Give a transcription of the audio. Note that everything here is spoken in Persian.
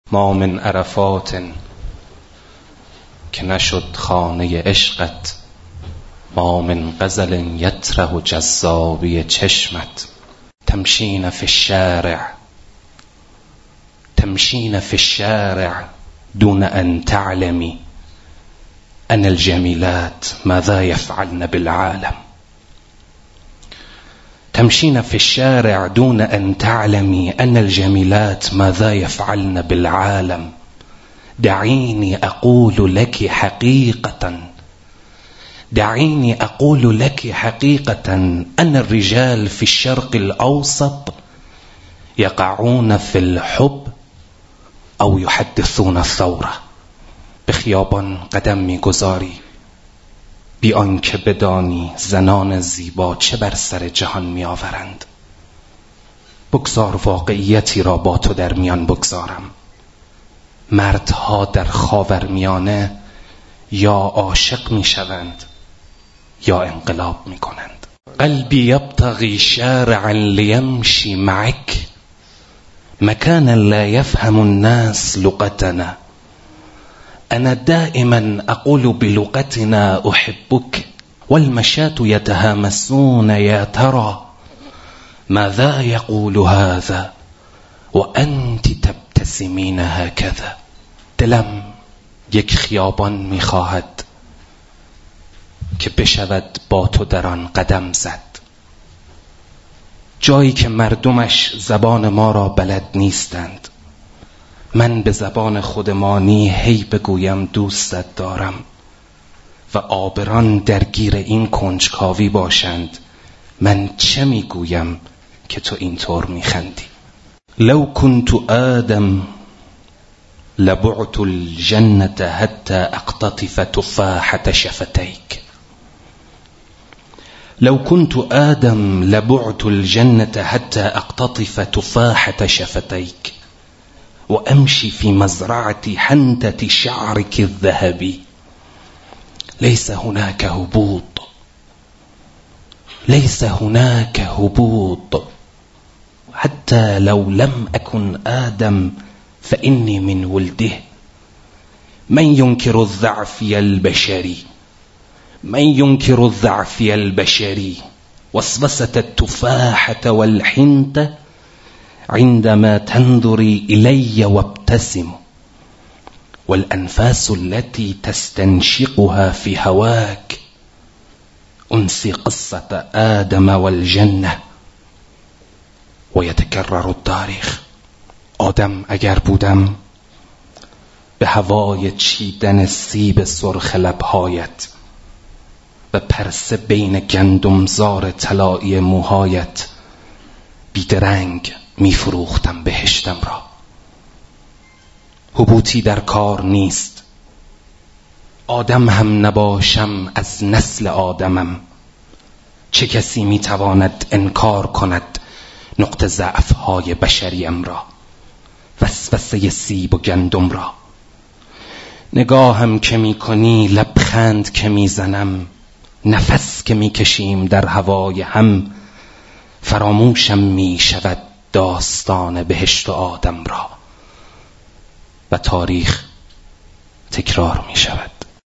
ما من عرفات که نشد خانه عشقت، ما من غزل یطرح جذابی چشمت. تمشین فی الشارع دون ان تعلمی ان الجمیلات ماذا يفعلن بالعالم. تمشين في الشارع دون أن تعلمي أن الجميلات ماذا يفعلن بالعالم. دعيني أقول لك حقيقة أن الرجال في الشرق الأوسط يقعون في الحب أو يحدثون الثورة. به خیابان قدم می‌گذاری بی آنکه بدانی زنان زیبا چه بر سر جهان می‌آورند. بگذار واقعیتی را با تو در میان بگذارم. مردها در خاورمیانه یا عاشق می‌شوند یا انقلاب می‌کنند. قلبی یبتغی شارعا لیمشی معک مکانا لا یفهم الناس لغتنا. أنا دائما أقول بلغتنا أحبك والمشاة يتهامسون يا ترى ماذا يقول هذا وأنت تبتسمين هكذا. دلم یک خیابان می‌خواهد که بشود با تو در آن قدم زد، جایی که مردمش زبان ما را بلد نیستند. من به زبان خودمانی هی بگویم دوستت دارم و عابران درگیر این کنجکاوی باشند من چه میگویم که تو اینطور میخندی. لو كنت آدم لبعت الجنة حتى اقتطف تفاحة شفتيك. لو كنت آدم لبعت الجنة حتى اقتطف تفاحة شفتيك وأمشي في مزرعة حنتة شعرك الذهبي. ليس هناك هبوط حتى لو لم أكن آدم فإني من ولده. من ينكر الضعفي البشري وسوسة التفاحة والحنتة عندما تنظري إلي وابتسم. والأنفاس التي تستنشقها في هواك أنسي قصة آدم والجنة ويتكرر التاريخ. آدم اگر بودم به هوای چیدن سیب سرخ لبهایت و پرسه بین گندمزار طلایی موهایت بیدرنگ میفروختم بهشتم را. حبوطی در کار نیست. آدم هم نباشم از نسل آدمم. چه کسی میتواند انکار کند نقطه ضعف‌های بشریم را، وسوسه سیب و گندم را. نگاهم که میکنی، لبخند که میزنم، نفس که میکشیم در هوای هم، فراموشم میشود داستان بهشت و آدم را و تاریخ تکرار میشود.